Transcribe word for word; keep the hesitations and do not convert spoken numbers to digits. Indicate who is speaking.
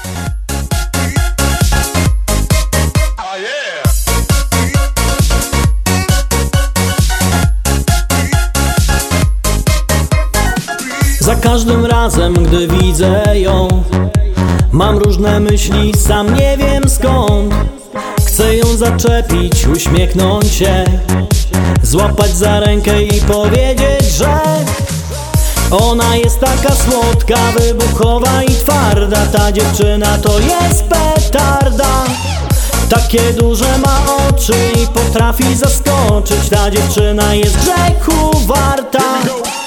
Speaker 1: Za każdym razem, gdy widzę ją, mam różne myśli, sam nie wiem skąd. Chcę ją zaczepić, uśmiechnąć się, złapać za rękę i powiedzieć, że ona jest taka słodka, wybuchowa i twarda. Ta dziewczyna to jest petarda. Takie duże ma oczy i potrafi zaskoczyć. Ta dziewczyna jest grzechu warta.